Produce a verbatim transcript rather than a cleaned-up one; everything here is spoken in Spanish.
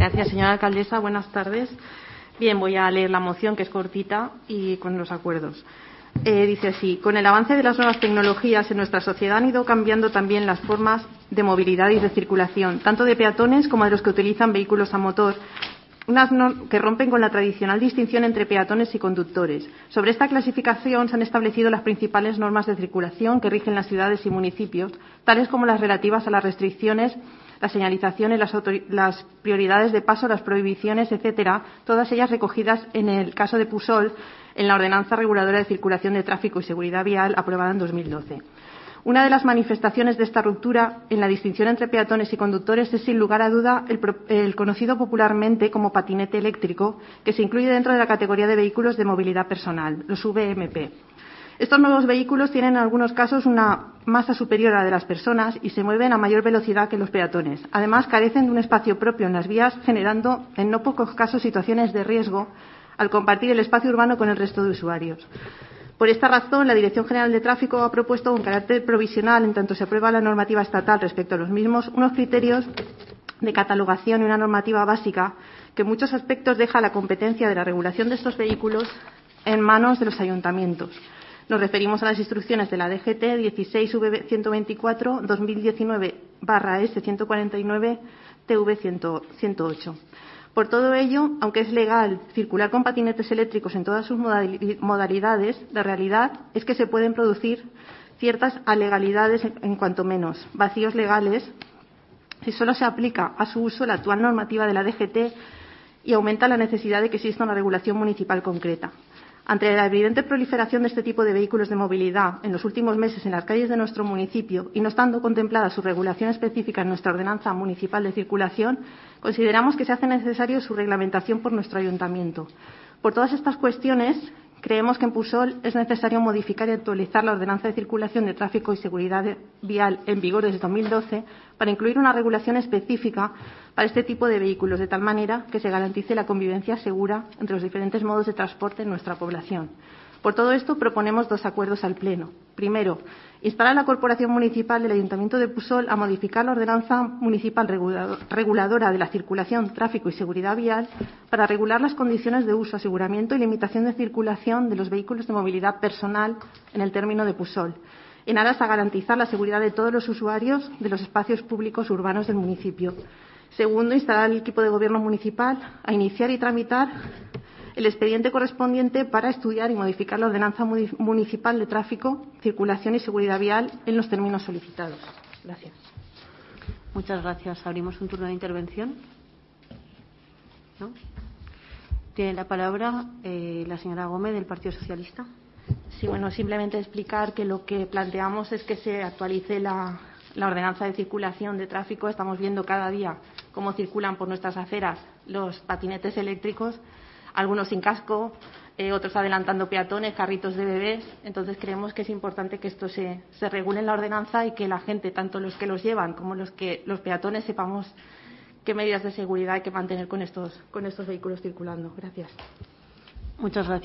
Gracias, señora alcaldesa. Buenas tardes. Bien, voy a leer la moción, que es cortita, y con los acuerdos. Eh, dice así: con el avance de las nuevas tecnologías en nuestra sociedad han ido cambiando también las formas de movilidad y de circulación, tanto de peatones como de los que utilizan vehículos a motor, unas no, que rompen con la tradicional distinción entre peatones y conductores. Sobre esta clasificación se han establecido las principales normas de circulación que rigen las ciudades y municipios, tales como las relativas a las restricciones, las señalizaciones, las, las prioridades de paso, las prohibiciones, etcétera, todas ellas recogidas en el caso de Pusol en la Ordenanza Reguladora de Circulación de Tráfico y Seguridad Vial aprobada en dos mil doce. Una de las manifestaciones de esta ruptura en la distinción entre peatones y conductores es, sin lugar a duda, el, el conocido popularmente como patinete eléctrico, que se incluye dentro de la categoría de vehículos de movilidad personal, los V M P. Estos nuevos vehículos tienen en algunos casos una masa superior a la de las personas y se mueven a mayor velocidad que los peatones. Además, carecen de un espacio propio en las vías, generando en no pocos casos situaciones de riesgo al compartir el espacio urbano con el resto de usuarios. Por esta razón, la Dirección General de Tráfico ha propuesto, con carácter provisional, en tanto se aprueba la normativa estatal respecto a los mismos, unos criterios de catalogación y una normativa básica que en muchos aspectos deja la competencia de la regulación de estos vehículos en manos de los ayuntamientos. Nos referimos a las instrucciones de la D G T dieciséis V ciento veinticuatro dos mil diecinueve barra S ciento cuarenta y nueve T V ciento ocho. Por todo ello, aunque es legal circular con patinetes eléctricos en todas sus modalidades, la realidad es que se pueden producir ciertas alegalidades, en cuanto menos vacíos legales, si solo se aplica a su uso la actual normativa de la D G T y aumenta la necesidad de que exista una regulación municipal concreta. Ante la evidente proliferación de este tipo de vehículos de movilidad en los últimos meses en las calles de nuestro municipio y no estando contemplada su regulación específica en nuestra Ordenanza Municipal de Circulación, consideramos que se hace necesario su reglamentación por nuestro ayuntamiento. Por todas estas cuestiones, creemos que en Pusol es necesario modificar y actualizar la Ordenanza de Circulación de Tráfico y Seguridad Vial en vigor desde dos mil doce para incluir una regulación específica para este tipo de vehículos, de tal manera que se garantice la convivencia segura entre los diferentes modos de transporte en nuestra población. Por todo esto, proponemos dos acuerdos al Pleno. Primero, instar a la Corporación Municipal del Ayuntamiento de Pusol a modificar la Ordenanza Municipal Reguladora de la Circulación, Tráfico y Seguridad Vial para regular las condiciones de uso, aseguramiento y limitación de circulación de los vehículos de movilidad personal en el término de Pusol, en aras a garantizar la seguridad de todos los usuarios de los espacios públicos urbanos del municipio. Segundo, instar al equipo de Gobierno municipal a iniciar y tramitar el expediente correspondiente para estudiar y modificar la Ordenanza Municipal de Tráfico, Circulación y Seguridad Vial en los términos solicitados. Gracias. Muchas gracias. Abrimos un turno de intervención. ¿No? Tiene la palabra eh, la señora Gómez, del Partido Socialista. Sí, bueno, simplemente explicar que lo que planteamos es que se actualice la, la Ordenanza de Circulación de Tráfico. Estamos viendo cada día cómo circulan por nuestras aceras los patinetes eléctricos, algunos sin casco, eh, otros adelantando peatones, carritos de bebés. Entonces creemos que es importante que esto se, se regule en la ordenanza y que la gente, tanto los que los llevan como los que los peatones, sepamos qué medidas de seguridad hay que mantener con estos, con estos vehículos circulando. Gracias. Muchas gracias.